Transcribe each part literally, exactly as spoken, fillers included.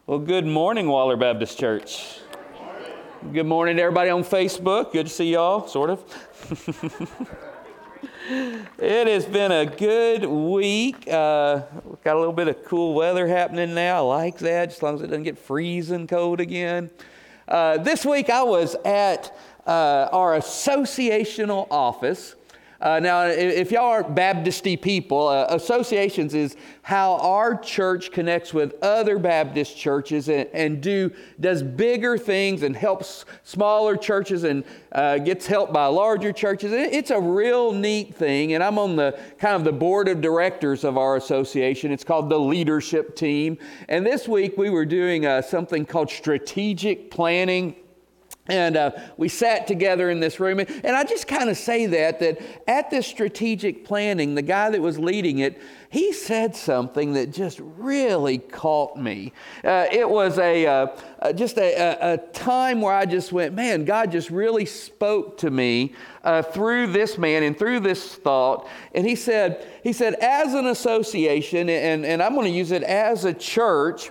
Well, good morning, Waller Baptist Church. Good morning to everybody on Facebook. Good to see y'all, sort of. It has been a good week. Uh, we've got a little bit of cool weather happening now. I like that, just as long as it doesn't get freezing cold again. Uh, this week I was at uh, our associational office. Uh, now, if y'all are Baptisty people, uh, associations is how our church connects with other Baptist churches and, and do does bigger things and helps smaller churches and uh, gets helped by larger churches. It's a real neat thing, and I'm on the kind of the board of directors of our association. It's called the leadership team, and this week we were doing uh, something called strategic planning. And uh, we sat together in this room, and, and I just kind of say that, that at this strategic planning, the guy that was leading it, he said something that just really caught me. Uh, it was a uh, uh, just a, a, a time where I just went, man, God just really spoke to me uh, through this man and through this thought. And he said, he said, as an association, and, and I'm going to use it as a church,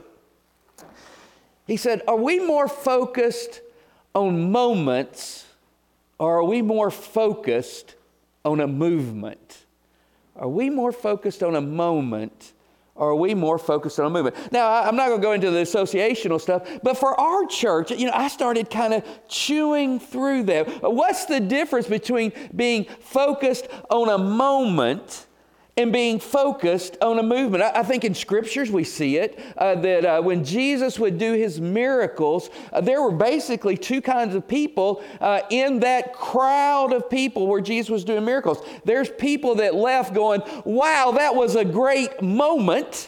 he said, are we more focused on moments, or are we more focused on a movement? Are we more focused on a moment, or are we more focused on a movement? Now, I'm not going to go into the associational stuff, but for our church, you know, I started kind of chewing through that. What's the difference between being focused on a moment and being focused on a movement? I think in scriptures we see it, uh, that uh, when Jesus would do his miracles, uh, there were basically two kinds of people uh, in that crowd of people where Jesus was doing miracles. There's people that left going, wow, that was a great moment.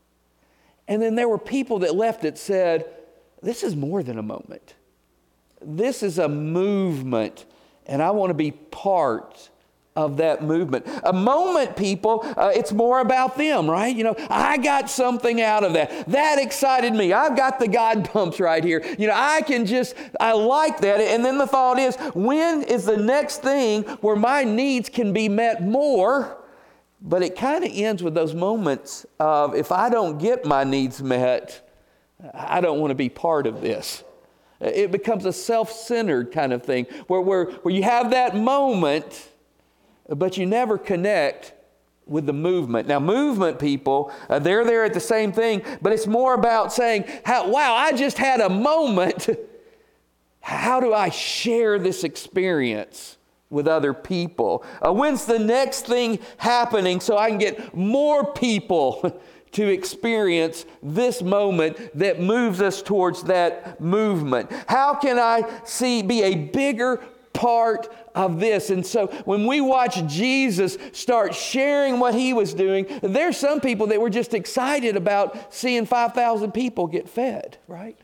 And then there were people that left that said, this is more than a moment. This is a movement, and I want to be part of that movement. A moment, people, uh, it's more about them, right? You know, I got something out of that. That excited me. I've got the God bumps right here. You know, I can just, I like that. And then the thought is, when is the next thing where my needs can be met more? But it kind of ends with those moments of, if I don't get my needs met, I don't want to be part of this. It becomes a self-centered kind of thing where, where, where you have that moment, but you never connect with the movement. Now, movement people, uh, they're there at the same thing, but it's more about saying, how, wow, I just had a moment. How do I share this experience with other people? Uh, when's the next thing happening so I can get more people to experience this moment that moves us towards that movement? How can I see, be a bigger part of this? And so when we watch Jesus start sharing what he was doing, there's some people that were just excited about seeing five thousand people get fed, right?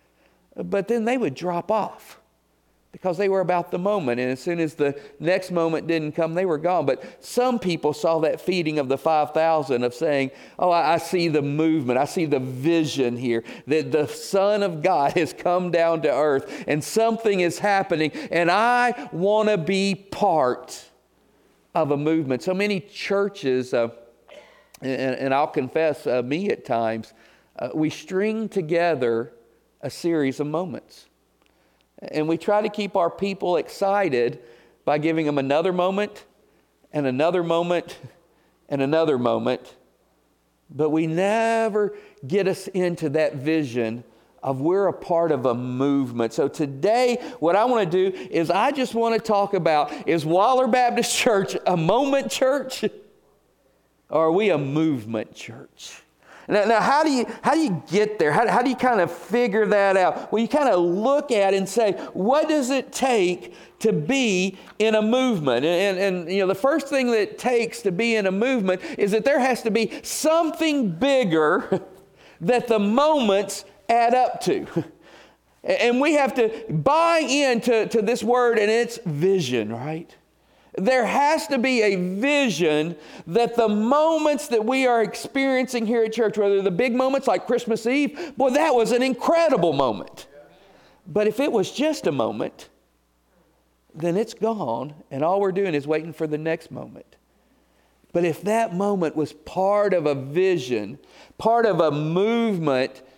But then they would drop off because they were about the moment. And as soon as the next moment didn't come, they were gone. But some people saw that feeding of the five thousand of saying, oh, I, I see the movement. I see the vision here that the Son of God has come down to earth and something is happening. And I want to be part of a movement. So many churches, uh, and, and I'll confess uh, me at times, uh, we string together a series of moments. And we try to keep our people excited by giving them another moment and another moment and another moment. But we never get us into that vision of we're a part of a movement. So today, what I want to do is I just want to talk about, is Waller Baptist Church a moment church? Or are we a movement church? Now, now how do you how do you get there? How, how do you kind of figure that out? Well, you kind of look at it and say, what does it take to be in a movement? And, and, and you know, the first thing that it takes to be in a movement is that there has to be something bigger that the moments add up to. And we have to buy into to this word, and it's vision, right? There has to be a vision that the moments that we are experiencing here at church, whether the big moments like Christmas Eve, boy, that was an incredible moment. But if it was just a moment, then it's gone, and all we're doing is waiting for the next moment. But if that moment was part of a vision, part of a movement,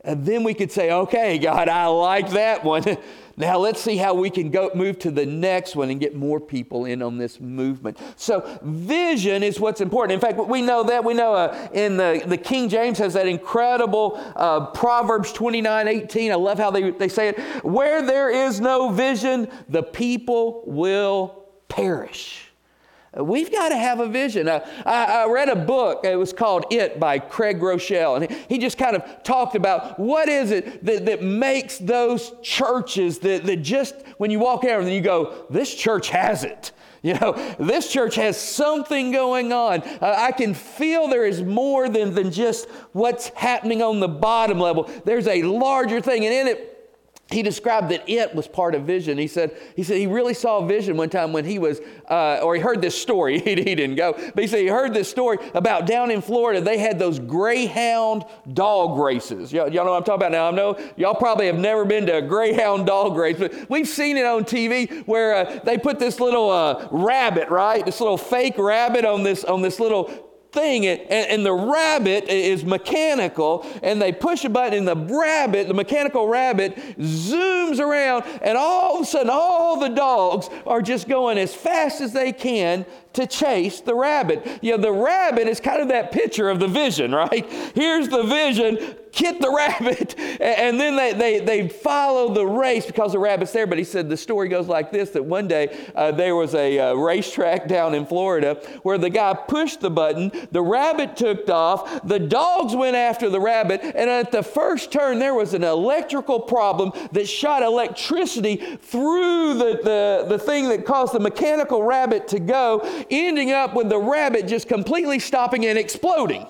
And then we could say, okay, God, I like that one. Now let's see how we can go move to the next one and get more people in on this movement. So vision is what's important. In fact, we know that. We know uh, in the, the King James has that incredible uh, Proverbs twenty-nine eighteen. I love how they, they say it. Where there is no vision, the people will perish. We've got to have a vision. Uh, I, I read a book. It was called It by Craig Rochelle. And he, he just kind of talked about what is it that, that makes those churches that, that just, when you walk out and you go, this church has it. You know, this church has something going on. Uh, I can feel there is more than, than just what's happening on the bottom level. There's a larger thing. And in it, he described that it was part of vision. He said he said he really saw a vision one time when he was, uh, or he heard this story. he, he didn't go, but he said he heard this story about down in Florida. They had those greyhound dog races. Y'all, y'all know what I'm talking about now. I know y'all probably have never been to a greyhound dog race, but we've seen it on T V where uh, they put this little uh, rabbit, right? This little fake rabbit on this on this little thing, and, and the rabbit is mechanical, and they push a button, and the rabbit, the mechanical rabbit, zooms around, and all of a sudden, all the dogs are just going as fast as they can to chase the rabbit. You know, the rabbit is kind of that picture of the vision, right? Here's the vision, get the rabbit, and then they, they, they follow the race because the rabbit's there. But he said the story goes like this, that one day uh, there was a uh, racetrack down in Florida where the guy pushed the button, the rabbit took off, the dogs went after the rabbit, and at the first turn there was an electrical problem that shot electricity through the, the, the thing that caused the mechanical rabbit to go, ending up with the rabbit just completely stopping and exploding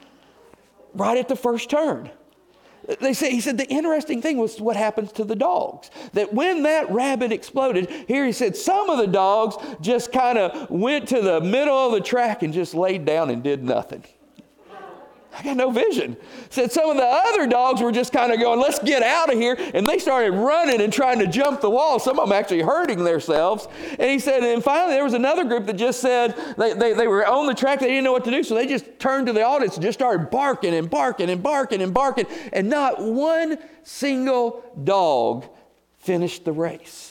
right at the first turn. They say, he said the interesting thing was what happens to the dogs. That when that rabbit exploded, here he said some of the dogs just kind of went to the middle of the track and just laid down and did nothing. I got no vision. Said some of the other dogs were just kind of going, let's get out of here. And they started running and trying to jump the wall. Some of them actually hurting themselves. And he said, and finally there was another group that just said, they, they, they were on the track, they didn't know what to do. So they just turned to the audience and just started barking and barking and barking and barking. And not one single dog finished the race.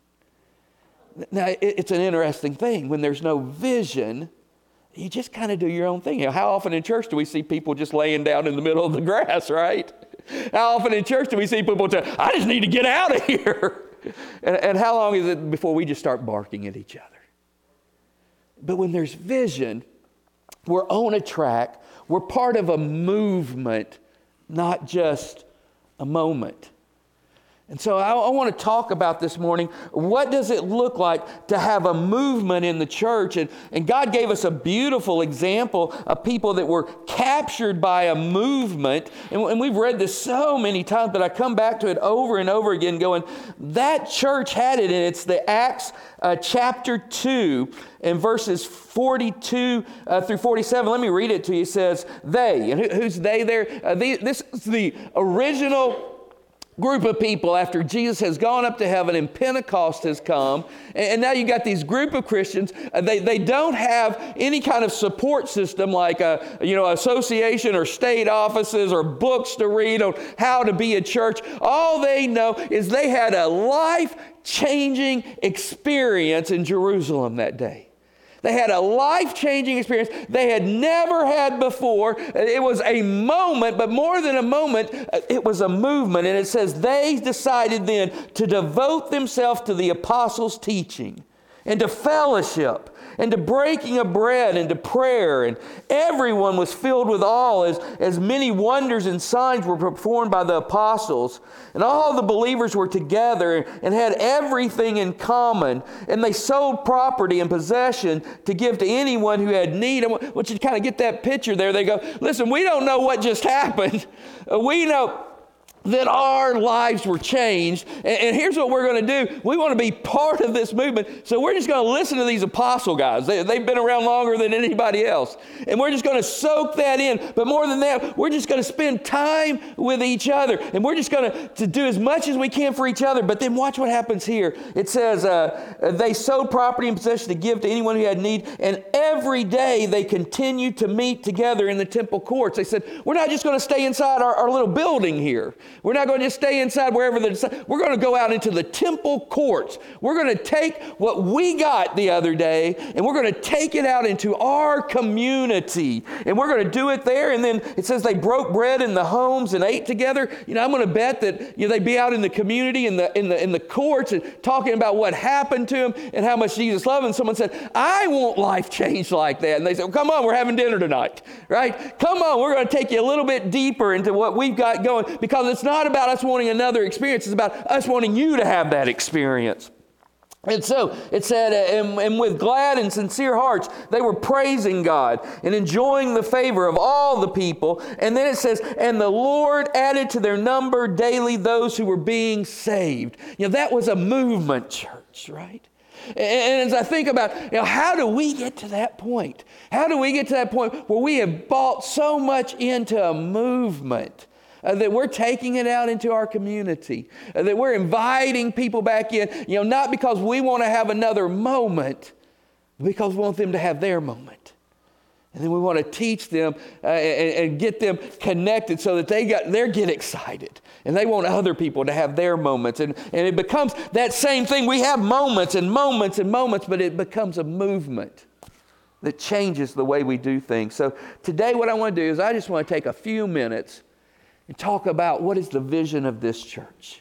Now, it, it's an interesting thing. When there's no vision, you just kind of do your own thing. You know, how often in church do we see people just laying down in the middle of the grass, right? How often in church do we see people say, I just need to get out of here? And, and how long is it before we just start barking at each other? But when there's vision, we're on a track. We're part of a movement, not just a moment. And so I, I want to talk about this morning, what does it look like to have a movement in the church? And, and God gave us a beautiful example of people that were captured by a movement. And, and we've read this so many times, but I come back to it over and over again going, that church had it, and it's the Acts uh, chapter two and verses forty-two uh, through forty-seven. Let me read it to you. It says, they, and who, who's they there? Uh, the, this is the original group of people after Jesus has gone up to heaven and Pentecost has come. And, and now you got these group of Christians. Uh, they, they don't have any kind of support system like a, you know, association or state offices or books to read on how to be a church. All they know is they had a life-changing experience in Jerusalem that day. They had a life-changing experience they had never had before. It was a moment, but more than a moment, it was a movement. And it says they decided then to devote themselves to the apostles' teaching and to fellowship and to breaking of bread and to prayer. And everyone was filled with awe as, as many wonders and signs were performed by the apostles. And all the believers were together and had everything in common. And they sold property and possession to give to anyone who had need. I want you to kind of get that picture there. They go, listen, we don't know what just happened. We know that our lives were changed. And, and here's what we're going to do. We want to be part of this movement. So we're just going to listen to these apostle guys. They, they've been around longer than anybody else. And we're just going to soak that in. But more than that, we're just going to spend time with each other. And we're just going to, to do as much as we can for each other. But then watch what happens here. It says, uh, they sold property and possession to give to anyone who had need. And every day they continued to meet together in the temple courts. They said, we're not just going to stay inside our, our little building here. We're not going to just stay inside wherever the we're going to go out into the temple courts. We're going to take what we got the other day and we're going to take it out into our community. And we're going to do it there. And then it says they broke bread in the homes and ate together. You know, I'm going to bet that, you know, they'd be out in the community in the in the in the courts and talking about what happened to them and how much Jesus loved them. And someone said, I want life changed like that. And they said, well, come on, we're having dinner tonight, right? Come on, we're going to take you a little bit deeper into what we've got going, because it's not about us wanting another experience. It's about us wanting you to have that experience. And so it said, and, and with glad and sincere hearts, they were praising God and enjoying the favor of all the people. And then it says, and the Lord added to their number daily those who were being saved. You know, that was a movement, church, right? And as I think about, you know, how do we get to that point? How do we get to that point where we have bought so much into a movement uh, that we're taking it out into our community, uh, that we're inviting people back in, you know, not because we want to have another moment, but because we want them to have their moment. And then we want to teach them uh, and, and get them connected so that they got they get excited. And they want other people to have their moments. And, and it becomes that same thing. We have moments and moments and moments, but it becomes a movement that changes the way we do things. So today what I want to do is I just want to take a few minutes and talk about what is the vision of this church.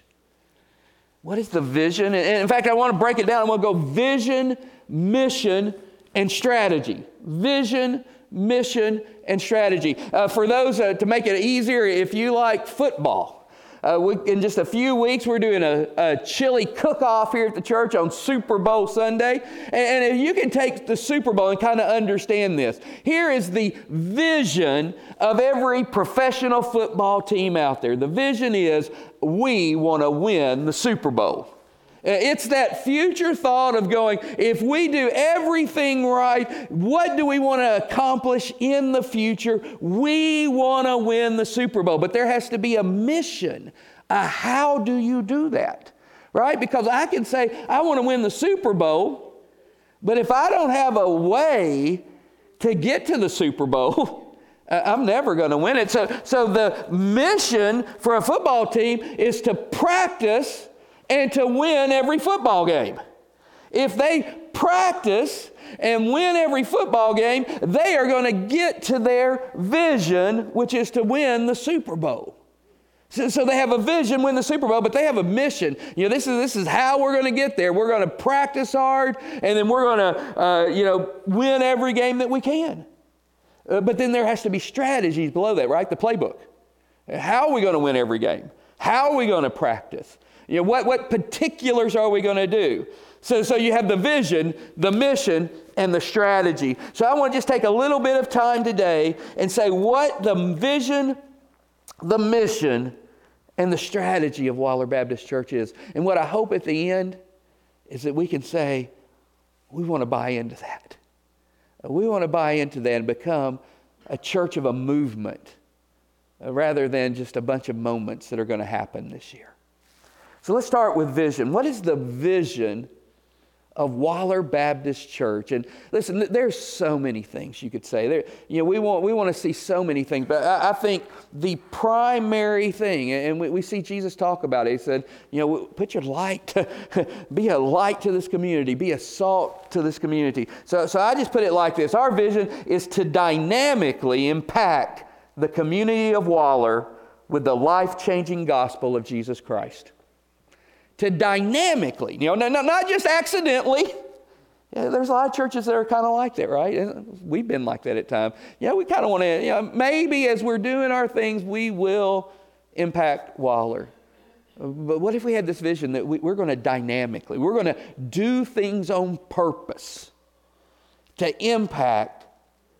What is the vision? And in fact, I want to break it down. I want to go vision, mission, and strategy. Vision, mission, and strategy. Uh, for those, uh, to make it easier, if you like football, uh, we, in just a few weeks, we're doing a, a chili cook-off here at the church on Super Bowl Sunday. And, and if you can take the Super Bowl and kind of understand this, here is the vision of every professional football team out there. The vision is, we want to win the Super Bowl. It's that future thought of going, if we do everything right, what do we want to accomplish in the future? We want to win the Super Bowl. But there has to be a mission. Uh, how do you do that? Right? Because I can say, I want to win the Super Bowl, but if I don't have a way to get to the Super Bowl, I'm never going to win it. So, so the mission for a football team is to practice and to win every football game. If they practice and win every football game, they are going to get to their vision, which is to win the Super Bowl. So, so they have a vision, win the Super Bowl, but they have a mission. You know, this is this is how we're going to get there. We're going to practice hard, and then we're going to, uh, you know, win every game that we can. Uh, but then there has to be strategies below that, right? The playbook. How are we going to win every game? How are we going to practice? You know, what, what particulars are we going to do? So, so you have the vision, the mission, and the strategy. So I want to just take a little bit of time today and say what the vision, the mission, and the strategy of Waller Baptist Church is. And what I hope at the end is that we can say, we want to buy into that. We want to buy into that and become a church of a movement uh, rather than just a bunch of moments that are going to happen this year. So let's start with vision. What is the vision of Waller Baptist Church? And listen, there's so many things you could say. There, you know, we want we want to see so many things, but I, I think the primary thing, and we, we see Jesus talk about it. He said, you know, put your light, to, be a light to this community, be a salt to this community. So, so I just put it like this: our vision is to dynamically impact the community of Waller with the life-changing gospel of Jesus Christ. To dynamically, you know, not, not just accidentally. Yeah, there's a lot of churches that are kind of like that, right? We've been like that at times. Yeah, we kind of want to, you know, maybe as we're doing our things, we will impact Waller. But what if we had this vision that we, we're going to dynamically, we're going to do things on purpose to impact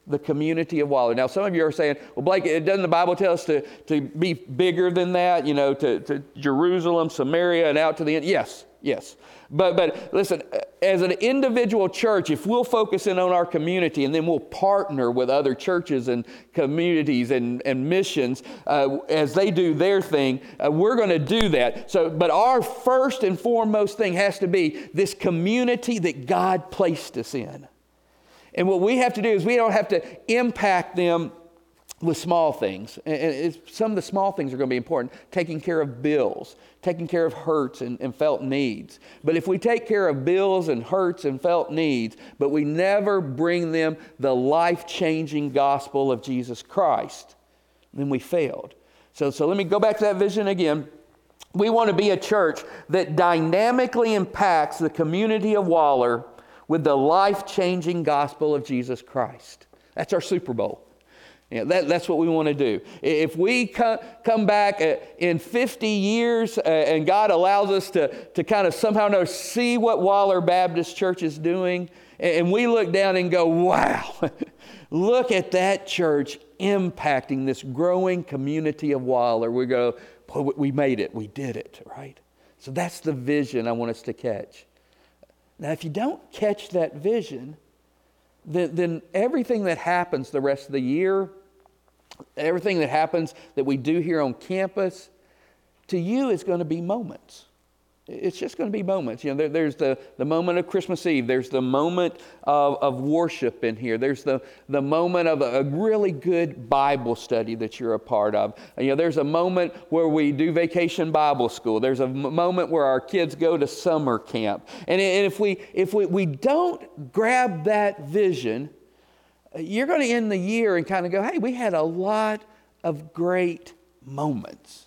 the community of Waller. Now, some of you are saying, well, Blake, doesn't the Bible tell us to, to be bigger than that, you know, to, to Jerusalem, Samaria, and out to the end? Yes, yes. But, but listen, as an individual church, if we'll focus in on our community and then we'll partner with other churches and communities and, and missions uh, as they do their thing, uh, we're going to do that. So, but our first and foremost thing has to be this community that God placed us in. And what we have to do is we don't have to impact them with small things. And it's, some of the small things are going to be important. Taking care of bills, taking care of hurts and, and felt needs. But if we take care of bills and hurts and felt needs, but we never bring them the life-changing gospel of Jesus Christ, then we failed. So, so let me go back to that vision again. We want to be a church that dynamically impacts the community of Waller with the life-changing gospel of Jesus Christ. That's our Super Bowl. You know, that, that's what we want to do. If we co- come back uh, in fifty years uh, and God allows us to, to kind of somehow know, see what Waller Baptist Church is doing, and, and we look down and go, wow, look at that church impacting this growing community of Waller. We go, we made it, we did it, right? So that's the vision I want us to catch. Now, if you don't catch that vision, then, then everything that happens the rest of the year, everything that happens that we do here on campus, to you is going to be moments. It's just going to be moments. You know, there, there's the, the moment of Christmas Eve. There's the moment of, of worship in here. There's the, the moment of a, a really good Bible study that you're a part of. You know, there's a moment where we do vacation Bible school. There's a m- moment where our kids go to summer camp. And, and if we if we, we don't grab that vision, you're going to end the year and kind of go, hey, we had a lot of great moments.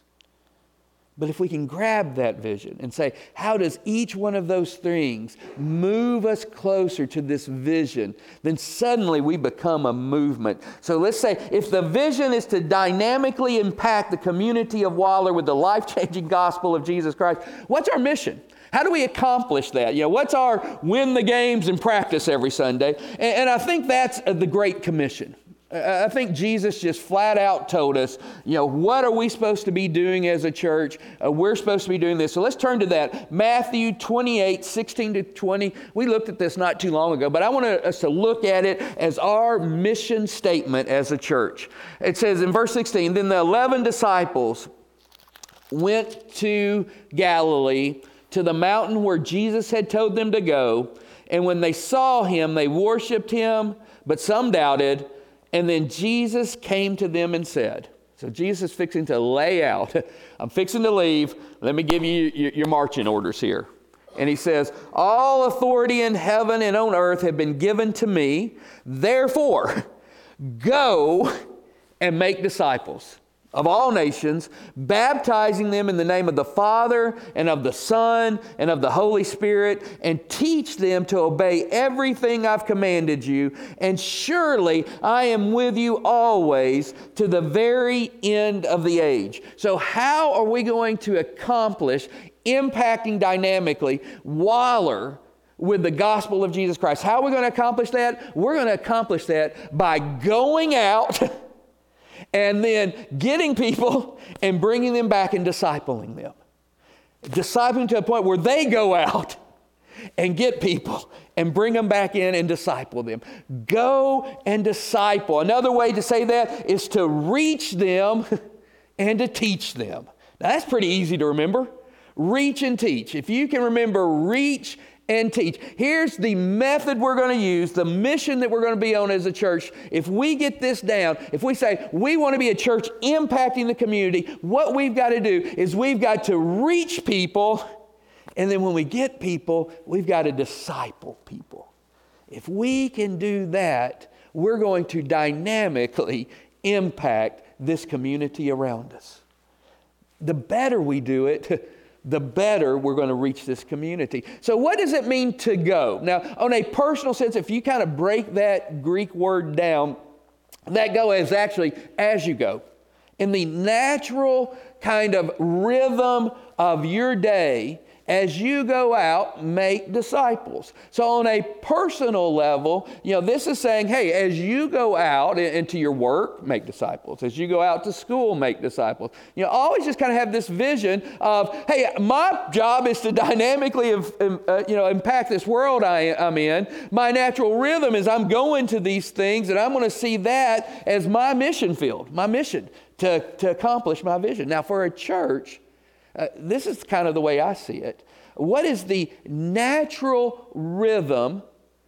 But if we can grab that vision and say, how does each one of those things move us closer to this vision, then suddenly we become a movement. So let's say if the vision is to dynamically impact the community of Waller with the life-changing gospel of Jesus Christ, what's our mission? How do we accomplish that? You know, what's our win the games and practice every Sunday? And, and I think that's the Great Commission. I think Jesus just flat out told us, you know, what are we supposed to be doing as a church? Uh, we're supposed to be doing this. So let's turn to that. Matthew twenty-eight, sixteen to twenty. We looked at this not too long ago, but I want us to look at it as our mission statement as a church. It says in verse sixteen, then the eleven disciples went to Galilee, to the mountain where Jesus had told them to go. And when they saw him, they worshiped him, but some doubted. And then Jesus came to them and said, so Jesus is fixing to lay out, I'm fixing to leave. Let me give you your marching orders here. And he says, all authority in heaven and on earth have been given to me. Therefore, go and make disciples of all nations, baptizing them in the name of the Father and of the Son and of the Holy Spirit, and teach them to obey everything I've commanded you. And surely I am with you always to the very end of the age. So how are we going to accomplish impacting dynamically Waller with the gospel of Jesus Christ? How are we going to accomplish that? We're going to accomplish that by going out and then getting people and bringing them back and discipling them. Discipling to a point where they go out and get people and bring them back in and disciple them. Go and disciple. Another way to say that is to reach them and to teach them. Now that's pretty easy to remember. Reach and teach. If you can remember reach and teach. Here's the method we're going to use, the mission that we're going to be on as a church. If we get this down, if we say we want to be a church impacting the community, what we've got to do is we've got to reach people, and then when we get people, we've got to disciple people. If we can do that, we're going to dynamically impact this community around us. The better we do it, the better we're going to reach this community. So what does it mean to go? Now, on a personal sense, if you kind of break that Greek word down, that go is actually as you go. In the natural kind of rhythm of your day, as you go out, make disciples. So on a personal level, you know, this is saying, hey, as you go out into your work, make disciples. As you go out to school, make disciples. You know, always just kind of have this vision of, hey, my job is to dynamically, uh, you know, impact this world I, I'm in. My natural rhythm is I'm going to these things, and I'm going to see that as my mission field, my mission to, to accomplish my vision. Now, for a church, uh, this is kind of the way I see it. What is the natural rhythm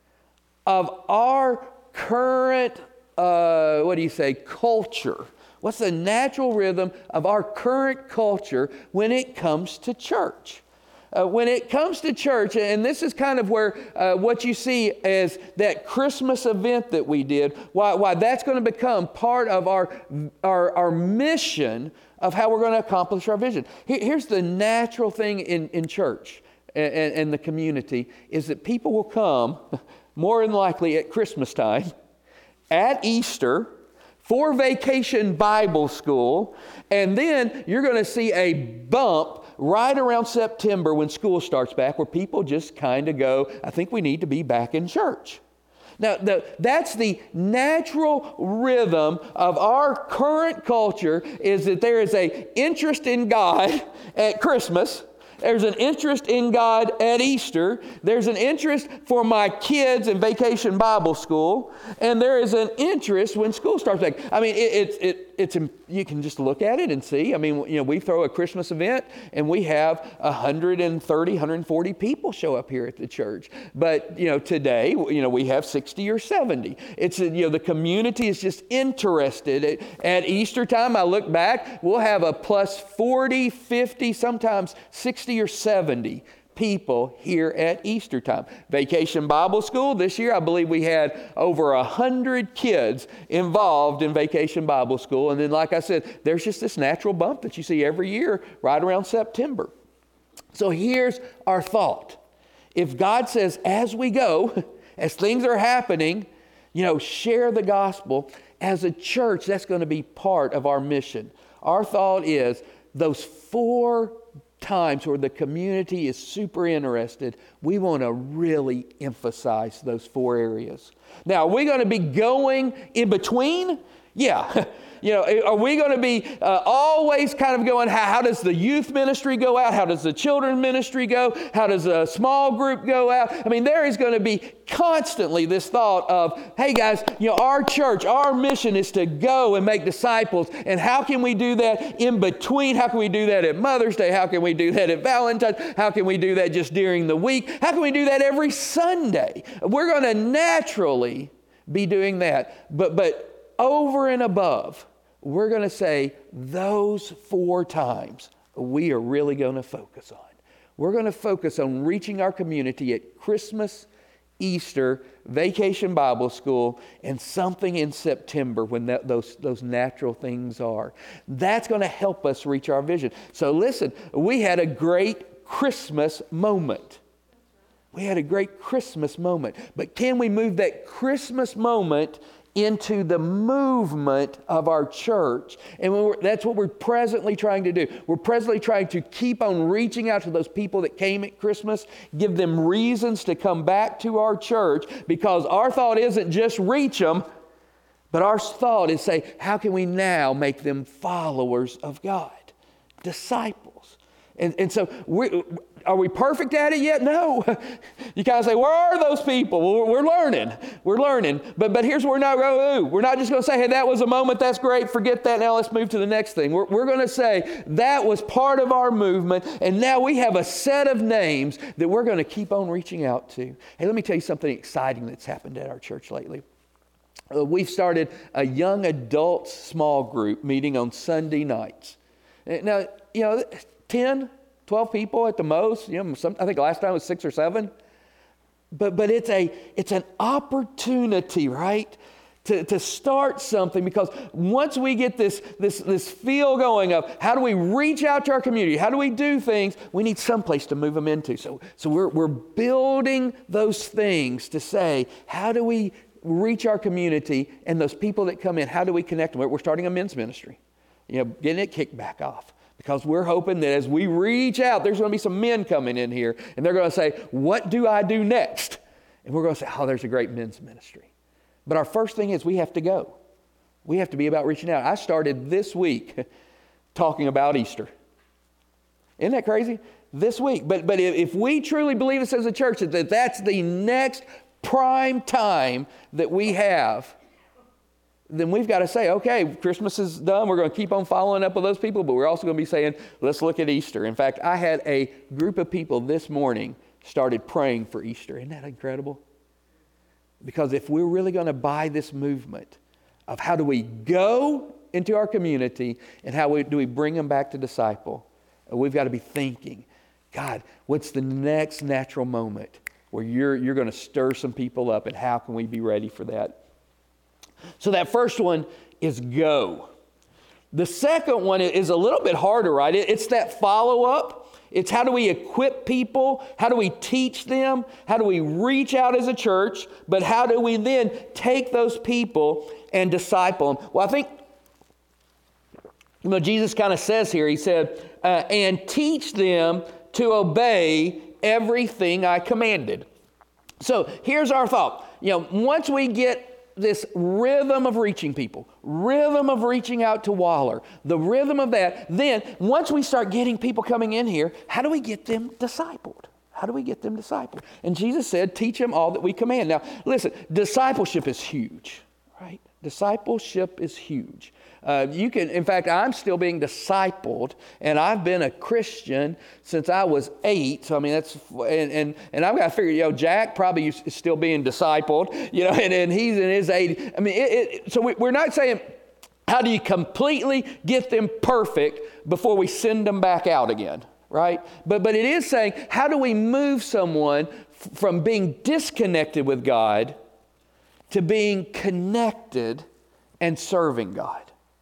of our current, uh, what do you say, culture? What's the natural rhythm of our current culture when it comes to church? Uh, when it comes to church, and this is kind of where uh, what you see as that Christmas event that we did, why, why that's going to become part of our, our, our mission of how we're going to accomplish our vision. Here, here's the natural thing in, in church and, and, and the community is that people will come more than likely at Christmas time, at Easter, for Vacation Bible School, and then you're going to see a bump right around September when school starts back where people just kind of go, I think we need to be back in church. Now, the, that's the natural rhythm of our current culture, is that there is an interest in God at Christmas. There's an interest in God at Easter. There's an interest for my kids in Vacation Bible School. And there is an interest when school starts back. I mean, it, it, it, it's you can just look at it and see. I mean, you know, we throw a Christmas event and we have one hundred thirty, one hundred forty people show up here at the church. But, you know, today, you know, we have sixty or seventy. It's, you know, the community is just interested. At, at Easter time, I look back, we'll have a plus forty, fifty, sometimes sixty or seventy people here at Easter time. Vacation Bible School, this year I believe we had over a hundred kids involved in Vacation Bible School. And then, like I said, there's just this natural bump that you see every year right around September. So here's our thought. If God says, as we go, as things are happening, you know, share the gospel, as a church, that's going to be part of our mission. Our thought is those four times where the community is super interested, we want to really emphasize those four areas. Now, are we going to be going in between? Yeah. You know, are we going to be uh, always kind of going, how, how does the youth ministry go out? How does the children's ministry go? How does a small group go out? I mean, there is going to be constantly this thought of, hey guys, you know, our church, our mission is to go and make disciples. And how can we do that in between? How can we do that at Mother's Day? How can we do that at Valentine's? How can we do that just during the week? How can we do that every Sunday? We're going to naturally be doing that. But, but over and above, we're going to say those four times we are really going to focus on. We're going to focus on reaching our community at Christmas, Easter, Vacation Bible School, and something in September when that, those, those natural things are. That's going to help us reach our vision. So listen, we had a great Christmas moment. We had a great Christmas moment. But can we move that Christmas moment into the movement of our church? And we're, that's what we're presently trying to do. We're presently trying to keep on reaching out to those people that came at Christmas, give them reasons to come back to our church, because our thought isn't just reach them, but our thought is say, how can we now make them followers of God, disciples? And, and so we are we perfect at it yet? No. You kind of say, where are those people? Well, we're learning. We're learning. But but here's what we're not going to do. We're not just going to say, hey, that was a moment. That's great. Forget that. Now let's move to the next thing. We're, we're going to say that was part of our movement. And now we have a set of names that we're going to keep on reaching out to. Hey, let me tell you something exciting that's happened at our church lately. Uh, we've started a young adult small group meeting on Sunday nights. Now, you know, ten, twelve people at the most. You know, some, I think last time it was six or seven. But but it's a it's an opportunity, right, to, to start something, because once we get this this this feel going of how do we reach out to our community, how do we do things, we need someplace to move them into. So so we're we're building those things to say, how do we reach our community and those people that come in? How do we connect them? We're starting a men's ministry, you know, getting it kicked back off. Because we're hoping that as we reach out, there's going to be some men coming in here, and they're going to say, what do I do next? And we're going to say, oh, there's a great men's ministry. But our first thing is we have to go. We have to be about reaching out. I started this week talking about Easter. Isn't that crazy? This week. But but if we truly believe this as a church, that that's the next prime time that we have, then we've got to say, okay, Christmas is done. We're going to keep on following up with those people, but we're also going to be saying, let's look at Easter. In fact, I had a group of people this morning started praying for Easter. Isn't that incredible? Because if we're really going to buy this movement of how do we go into our community and how we, do we bring them back to disciple, we've got to be thinking, God, what's the next natural moment where you're, you're going to stir some people up, and how can we be ready for that? So that first one is go. The second one is a little bit harder, right? It's that follow-up. It's how do we equip people? How do we teach them? How do we reach out as a church? But how do we then take those people and disciple them? Well, I think, you know, Jesus kind of says here, he said, uh, and teach them to obey everything I commanded. So here's our thought. You know, once we get this rhythm of reaching people, rhythm of reaching out to Waller, the rhythm of that, then once we start getting people coming in here, how do we get them discipled? How do we get them discipled? And Jesus said, teach them all that we command. Now, listen, discipleship is huge, right? Discipleship is huge. Uh, you can, in fact, I'm still being discipled, and I've been a Christian since I was eight. So I mean, that's and and, and I've got to figure, you know, Jack probably is still being discipled, you know, and, and he's in his eighties. I mean, it, it, so we, we're not saying how do you completely get them perfect before we send them back out again, right? But but it is saying how do we move someone f- from being disconnected with God to being connected and serving God.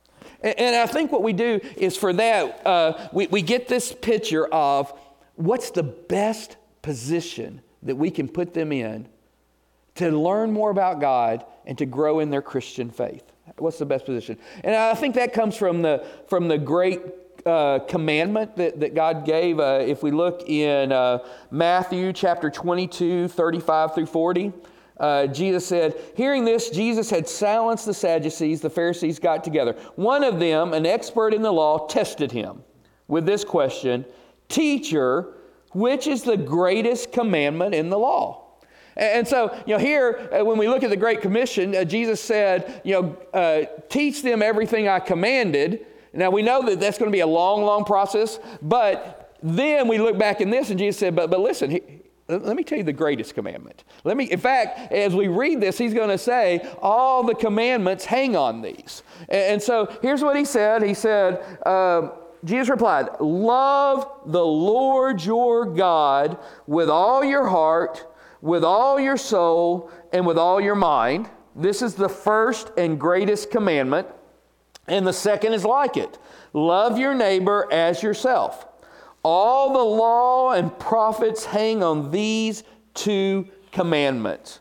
And I think what we do is for that, uh, we, we get this picture of what's the best position that we can put them in to learn more about God and to grow in their Christian faith. What's the best position? And I think that comes from the from the great uh, commandment that, that God gave. Uh, if we look in uh, Matthew chapter twenty-two, thirty-five through forty, Uh, Jesus said, hearing this, Jesus had silenced the Sadducees. The Pharisees got together. One of them, an expert in the law, tested him with this question, Teacher, which is the greatest commandment in the law? And, and so, you know, here, uh, when we look at the Great Commission, uh, Jesus said, you know, uh, teach them everything I commanded. Now, we know that that's going to be a long, long process, but then we look back in this and Jesus said, but, but listen, he, let me tell you the greatest commandment. Let me, in fact, as we read this, he's going to say, all the commandments hang on these. And, and so here's what he said. He said, uh, Jesus replied, love the Lord your God with all your heart, with all your soul, and with all your mind. This is the first and greatest commandment. And the second is like it. Love your neighbor as yourself. All the law and prophets hang on these two commandments.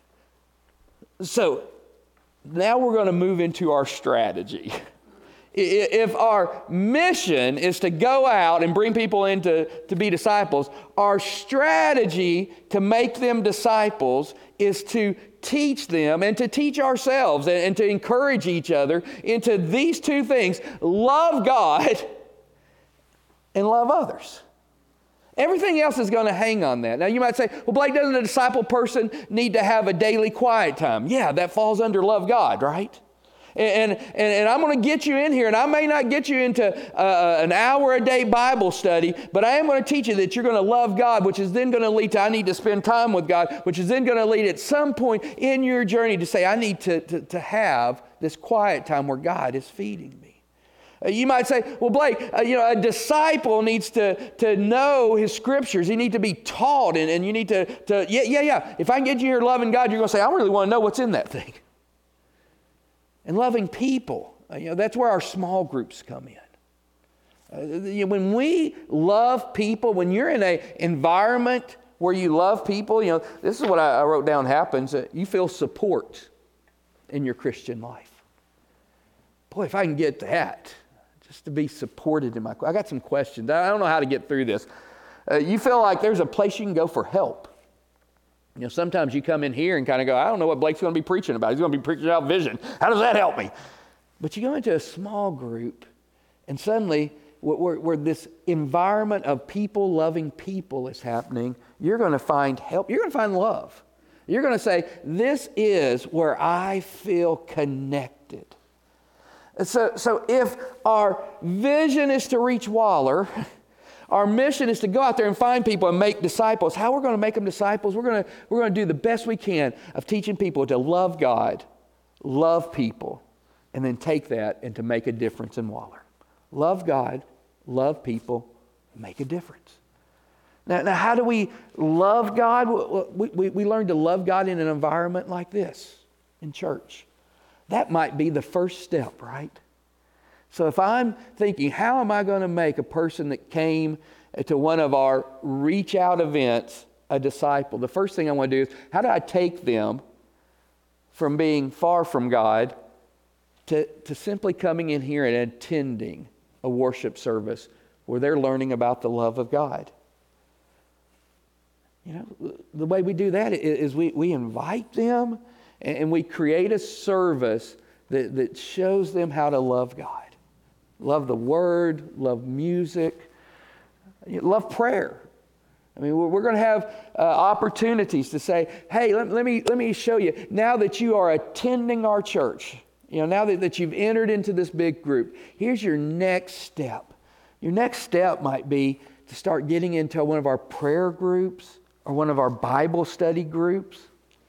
So now we're going to move into our strategy. If our mission is to go out and bring people in to, to be disciples, our strategy to make them disciples is to teach them and to teach ourselves and, and to encourage each other into these two things. Love God and love others. Everything else is going to hang on that. Now you might say, well, Blake, doesn't a disciple person need to have a daily quiet time? Yeah, that falls under love God, right? And, and, and I'm going to get you in here, and I may not get you into uh, an hour a day Bible study, but I am going to teach you that you're going to love God, which is then going to lead to I need to spend time with God, which is then going to lead at some point in your journey to say, I need to, to, to have this quiet time where God is feeding me. You might say, well, Blake, uh, you know, a disciple needs to, to know his scriptures. He needs to be taught, and, and you need to, to, yeah, yeah, yeah. If I can get you here loving God, you're going to say, I really want to know what's in that thing. And loving people, uh, you know, that's where our small groups come in. Uh, you know, when we love people, when you're in an environment where you love people, you know, this is what I, I wrote down happens. Uh, you feel support in your Christian life. Boy, if I can get that, just to be supported in my, I got some questions. I don't know how to get through this. Uh, you feel like there's a place you can go for help. You know, sometimes you come in here and kind of go, I don't know what Blake's going to be preaching about. He's going to be preaching about vision. How does that help me? But you go into a small group, and suddenly, where, where this environment of people loving people is happening, you're going to find help. You're going to find love. You're going to say, this is where I feel connected. So, so if our vision is to reach Waller, our mission is to go out there and find people and make disciples. How we're going to make them disciples? We're going to, we're going to do the best we can of teaching people to love God, love people, and then take that and to make a difference in Waller. Love God, love people, make a difference. Now, now how do we love God? We, we, we learn to love God in an environment like this, in church. That might be the first step, right? So if I'm thinking, how am I going to make a person that came to one of our reach out events a disciple? The first thing I want to do is, how do I take them from being far from God to, to simply coming in here and attending a worship service where they're learning about the love of God? You know, the way we do that is we, we invite them and we create a service that, that shows them how to love God. Love the Word, love music, love prayer. I mean, we're, we're going to have uh, opportunities to say, hey, let, let me let me show you, now that you are attending our church, you know, now that, that you've entered into this big group, here's your next step. Your next step might be to start getting into one of our prayer groups or one of our Bible study groups.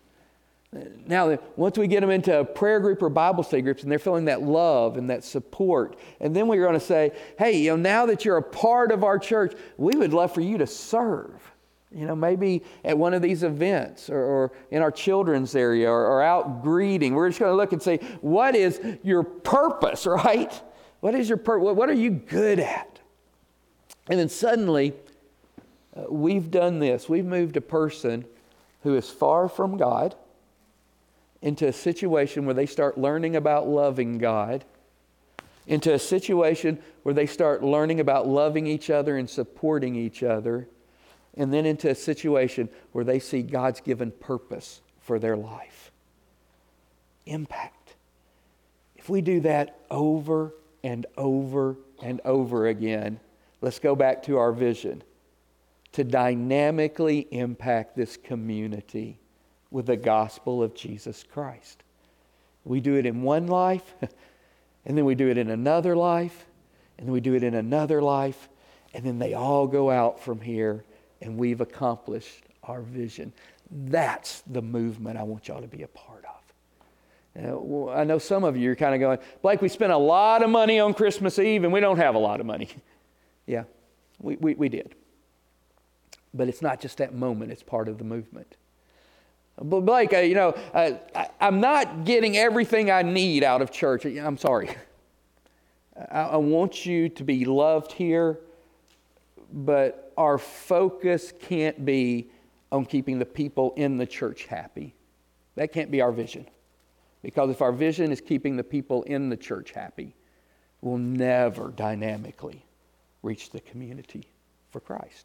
Now, once we get them into a prayer group or Bible study groups and they're feeling that love and that support, and then we're going to say, hey, you know, now that you're a part of our church, we would love for you to serve. You know, maybe at one of these events or, or in our children's area or, or out greeting. We're just going to look and say, what is your purpose, right? What is your purpose? What are you good at? And then suddenly, uh, we've done this. We've moved a person who is far from God into a situation where they start learning about loving God, into a situation where they start learning about loving each other and supporting each other, and then into a situation where they see God's given purpose for their life. Impact. If we do that over and over and over again, let's go back to our vision, to dynamically impact this community with the gospel of Jesus Christ. We do it in one life, and then we do it in another life, and then we do it in another life, and then they all go out from here, and we've accomplished our vision. That's the movement I want y'all to be a part of. Now, well, I know some of you are kind of going, Blake, we spent a lot of money on Christmas Eve, and we don't have a lot of money. Yeah, we, we, we did. But it's not just that moment, it's part of the movement. But Blake, uh, you know, uh, I, I'm not getting everything I need out of church. I'm sorry. I, I want you to be loved here, but our focus can't be on keeping the people in the church happy. That can't be our vision. Because if our vision is keeping the people in the church happy, we'll never dynamically reach the community for Christ.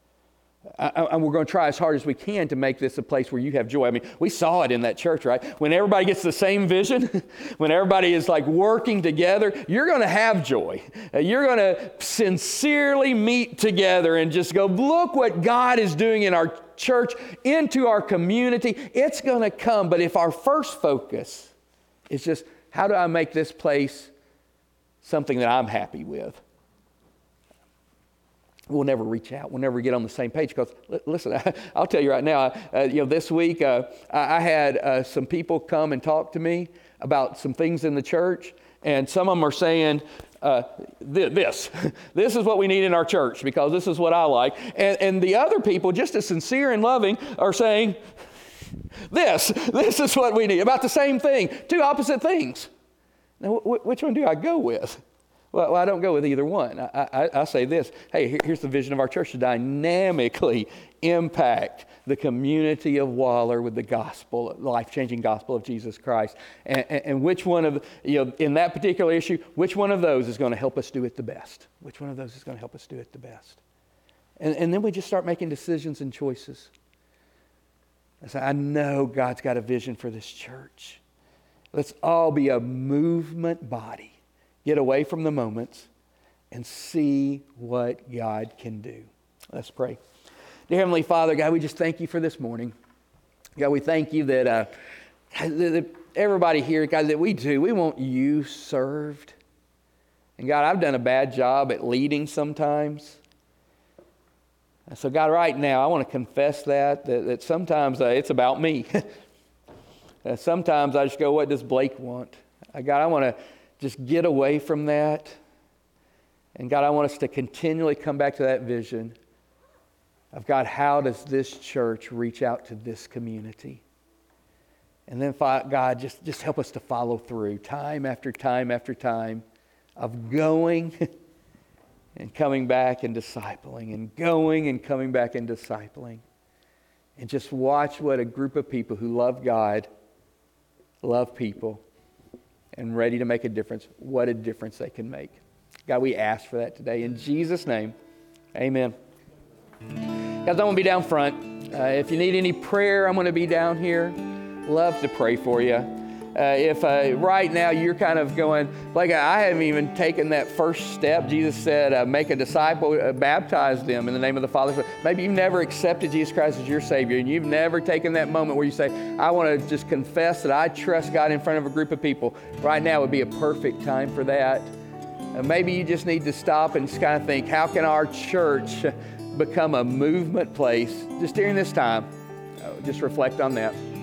And we're going to try as hard as we can to make this a place where you have joy. I mean, we saw it in that church, right? When everybody gets the same vision, when everybody is like working together, you're going to have joy. You're going to sincerely meet together and just go, look what God is doing in our church, into our community. It's going to come. But if our first focus is just, how do I make this place something that I'm happy with? We'll never reach out. We'll never get on the same page. Because listen, I'll tell you right now. Uh, you know, this week uh, I had uh, some people come and talk to me about some things in the church, and some of them are saying, uh, "This, this is what we need in our church because this is what I like," and and the other people, just as sincere and loving, are saying, "This, this is what we need." About the same thing, two opposite things. Now, wh- which one do I go with? Well, well I don't go with either one. I, I, I say this, hey, here, here's the vision of our church to dynamically impact the community of Waller with the gospel, life-changing gospel of Jesus Christ. And, and, and which one of, you know, in that particular issue, which one of those is going to help us do it the best? Which one of those is going to help us do it the best? And, and then we just start making decisions and choices. I say, I know God's got a vision for this church. Let's all be a movement body. Get away from the moments and see what God can do. Let's pray. Dear Heavenly Father, God, we just thank you for this morning. God, we thank you that, uh, that everybody here, God, that we do, we want you served. And God, I've done a bad job at leading sometimes. And so God, right now, I want to confess that, that, that sometimes uh, it's about me. uh, sometimes I just go, what does Blake want? Uh, God, I want to just get away from that. And God, I want us to continually come back to that vision of, God, how does this church reach out to this community? And then, God, just, just help us to follow through time after time after time of going and coming back and discipling, and going and coming back and discipling. And just watch what a group of people who love God, love people, and ready to make a difference, what a difference they can make. God, we ask for that today. In Jesus' name, amen. Guys, I'm going to be down front. Uh, if you need any prayer, I'm going to be down here. Love to pray for you. Uh, if uh, right now you're kind of going, like, I haven't even taken that first step. Jesus said, uh, make a disciple, uh, baptize them in the name of the Father. Maybe you've never accepted Jesus Christ as your Savior, and you've never taken that moment where you say, I want to just confess that I trust God in front of a group of people. Right now would be a perfect time for that. Uh, maybe you just need to stop and just kind of think, how can our church become a movement place? Just during this time, uh, just reflect on that.